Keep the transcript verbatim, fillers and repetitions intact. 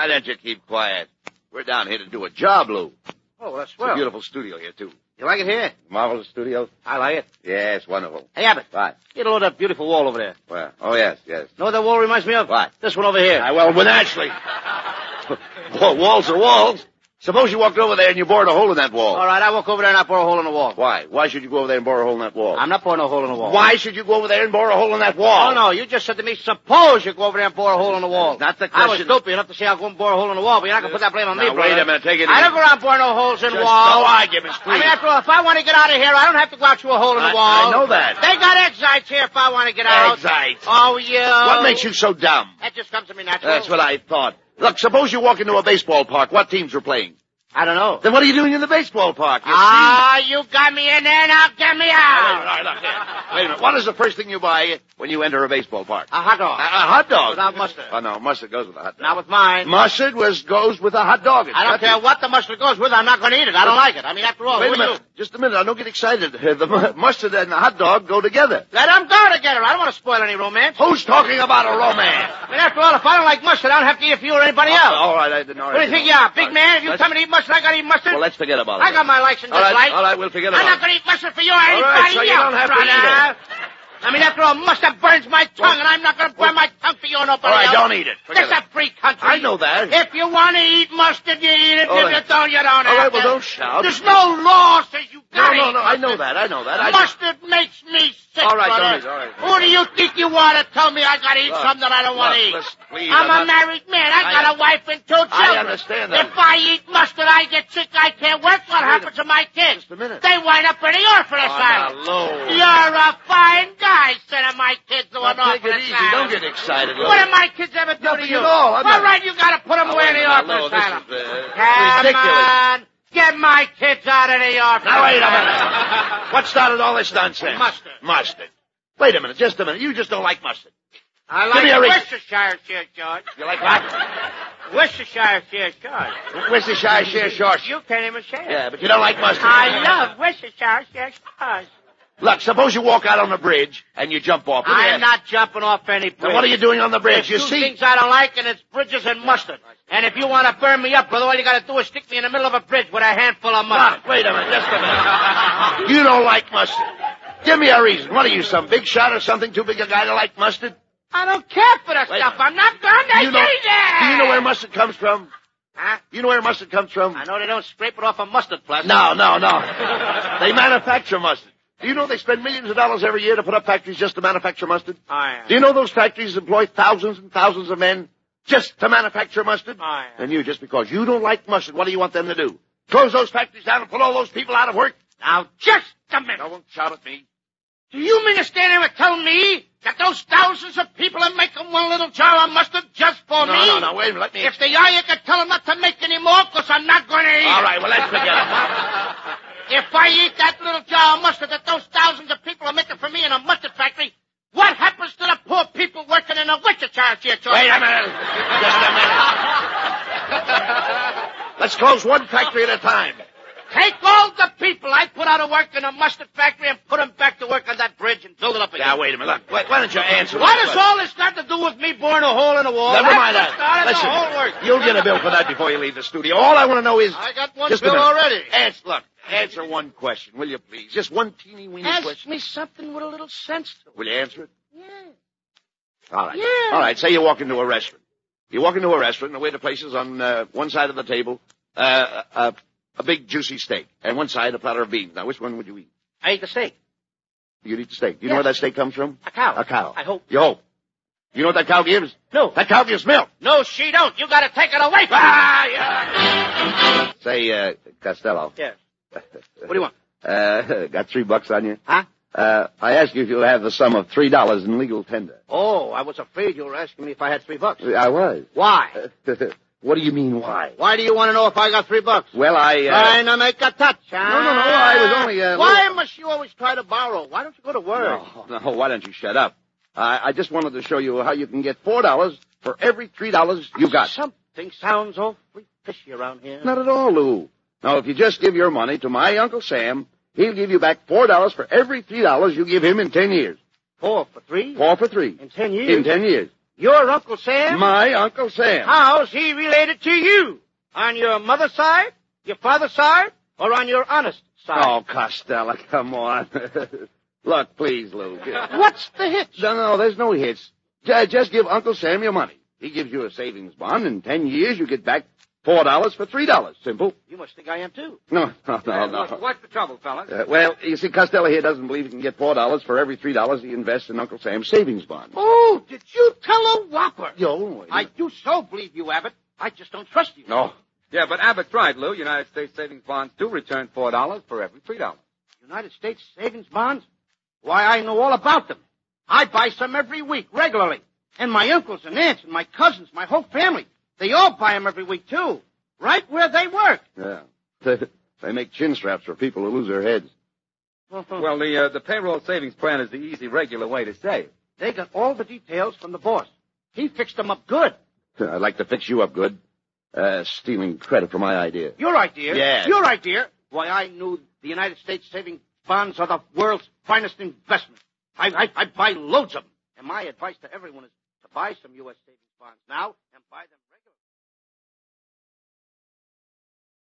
Why don't you keep quiet? We're down here to do a job, Lou. Oh, that's It's swell. a beautiful studio here, too. You like it here? Marvelous studio? I like it. Yes, wonderful. Hey, Abbott. What? Get a load of that beautiful wall over there. Well, oh, yes, yes. Know what that wall reminds me of? What? This one over here. Ah, well, with Ashley. Well, walls are walls. Suppose you walked over there and you bored a hole in that wall. All right, I walk over there and I bore a hole in the wall. Why? Why should you go over there and bore a hole in that wall? I'm not boring a hole in the wall. Why should you go over there and bore a hole in that wall? Oh, no, you just said to me, suppose you go over there and bore a hole in the wall. Not the I was question. stupid enough to say I'll go and bore a hole in the wall, but you're not going to put that blame on me, Now, brother. wait a minute, take it I easy. don't go around boring no holes in Just walls. no arguments, please. I mean, after all, if I want to get out of here, I don't have to go out through a hole in the I- wall. I know that. They got exites here if I want to get out. Exites? Oh, yeah. What makes you so dumb? That just comes to me natural. That's what I thought. Look, suppose you walk into a baseball park. What teams are playing? I don't know. Then what are you doing in the baseball park? You Ah, you got me in there, now get me see? out. Wait a minute, all right, look, here. Wait a minute. What is the first thing you buy when you enter a baseball park? A hot dog. A, a hot dog. Without mustard. Oh, no, mustard goes with a hot dog. Not with mine. Mustard was goes with a hot dog. It's I don't got care to- what the mustard goes with. I'm not going to eat it. I don't like it. I mean, after all, Wait who a are minute. you? Just a minute. Now, don't get excited. The mu- mustard and the hot dog go together. Let them go together. I don't want to spoil any romance. Who's talking about a romance? I mean, after all, if I don't like mustard, I don't have to eat it for you or anybody Oh, else. all right, I didn't know. What do you think you are, big man? If you tell me to eat mustard, I got to eat mustard. Well, let's forget about it. I got my likes and All right, dislikes. all right, we'll forget about I'm not it. going to eat mustard for you or All anybody right, so you else, don't have to brother. eat it. I mean, after all, mustard burns my tongue, and I'm not going to burn my tongue for you or nobody All right, else. don't eat it. Forget This it. a free country. I know that. If you want to eat mustard, you eat it. All If right. you don't, you don't All have right, well, to. don't shout. There's no law says you No, got to no, eat no, I know mustard. that. I know that. I Mustard makes me sick, All right, brother. don't eat, all right. Who do you think you are to tell me I got to eat Look, something that I don't want to look, eat? listen, please, I'm, I'm a not- married man. I, I got am- a wife and two children. I understand that. If I eat mustard, I get sick. I can't work. What happens to my kids? Just a minute. They wind up in the orphan asylum. now, Lou. You're a fine guy sending my kids to an Now, take orphan it easy. asylum. Don't get excited, Lou. What did my kids ever do Nothing to you? at all. I'm All not- right, you got to put them Now, away in wait the a orphan minute, Lou, this asylum. is, uh, Come ridiculous. on. Get my kids out of the orphan Now, wait a asylum. minute. What started all this nonsense? Mustard. Mustard. Wait a minute, just a minute. You just don't like mustard. I Give like me a reason. Worcestershire share, George. You like what? Worcestershire share, George. Worcestershire share sauce. You can't even say it. Yeah, but you don't like mustard. I love Worcestershire share, George. Look, suppose you walk out on the bridge and you jump off. Let me I'm ask- not jumping off any bridge. Then what are you doing on the bridge? You There's two see? things I don't like, and it's bridges and mustard. And if you want to burn me up, brother, all you got to do is stick me in the middle of a bridge with a handful of mustard. Look, wait a minute, just a minute. You don't like mustard. Give me a reason. What are you, some big shot or something? Too big a guy to like mustard? I don't care for the Wait. stuff. I'm not going to Do you know, eat it. do you know where mustard comes from? Huh? You know where mustard comes from? I know they don't scrape it off a mustard plaster. No, no, no. They manufacture mustard. Do you know they spend millions of dollars every year to put up factories just to manufacture mustard? I am. Do you know those factories employ thousands and thousands of men just to manufacture mustard? I am. And you, just because you don't like mustard, what do you want them to do? Close those factories down and put all those people out of work? Now, just a minute. Don't shout at me. Do you mean to stand there and tell me that those thousands of people are making one little jar of mustard just for No, me? no, no, wait a minute, let me... If they are, you can tell them not to make any more, because I'm not going to eat All it. right, well, let's forget it. If I eat that little jar of mustard that those thousands of people are making for me in a mustard factory, what happens to the poor people working in a Worcestershire share? Wait a minute. Just a minute. Let's close one factory at a time. Take all the people I put out of work in a mustard factory and put them back to work on that bridge and build it up again. Now, wait a minute. Look, wait, why don't you answer What my does question? all this got to do with me boring a hole in the wall? Never That's mind what that. started Listen, the whole work. you'll get a bill for that before you leave the studio. All I want to know is... I got one just a bill minute. already. Answer, look, answer one question, will you please? Just one teeny weeny Ask question. me something with a little sense to it. Will you answer it? Yeah. All right. Yeah. All right, say you walk into a restaurant. You walk into a restaurant, and the waiter places on uh, one side of the table uh, uh, a big juicy steak, and one side a platter of beans. Now, which one would you eat? I ate the steak. You'd eat the steak. You Yes. know where that steak comes from? A cow. A cow. I hope. You hope. You know what that cow gives? No. That cow gives milk. No, she don't. You got to take it away from Ah, yeah. Say, uh, Costello. me. Yes. What do you want? Uh, got three bucks on you? Huh? Uh, I ask you if you have the sum of three dollars in legal tender. Oh, I was afraid you were asking me if I had three bucks. I was. Why? What do you mean, why? Why do you want to know if I got three bucks? Well, I, uh... Trying to make a touch, huh? No, no, no, I was only, uh... Why little- must you always try to borrow? Why don't you go to work? No, no, why don't you shut up? I, I just wanted to show you how you can get four dollars for every three dollars you got. Something sounds awfully fishy around here. Not at all, Lou. Now, if you just give your money to my Uncle Sam, he'll give you back four dollars for every three dollars you give him in ten years. Four for three? Four for three. In ten years? In ten years. Your Uncle Sam? My Uncle Sam. How's he related to you? On your mother's side, your father's side, or on your honest side? Oh, Costello, come on. Look, please, Lou. What's the hitch? No, no, there's no hitch. J- Just give Uncle Sam your money. He gives you a savings bond. In ten years, you get back four dollars for three dollars. Simple. You must think I am, too. No, no, no, no. What's, what's the trouble, fellas? Uh, well, you see, Costello here doesn't believe he can get four dollars for every three dollars he invests in Uncle Sam's savings bond. Oh, did you tell a whopper? Yo, I do so believe you, Abbott. I just don't trust you. No. Yeah, but Abbott's right, Lou. United States savings bonds do return four dollars for every three dollars. United States savings bonds? Why, I know all about them. I buy some every week, regularly. And my uncles and aunts and my cousins, my whole family, they all buy them every week, too. Right where they work. Yeah. They make chin straps for people who lose their heads. Well, the uh, the payroll savings plan is the easy, regular way to save. They got all the details from the boss. He fixed them up good. I'd like to fix you up good. Uh, stealing credit for my idea. Your idea? Yes. Your idea? Why, I knew the United States savings bonds are the world's finest investment. I, I, I buy loads of them. And my advice to everyone is to buy some U S savings bonds now and buy them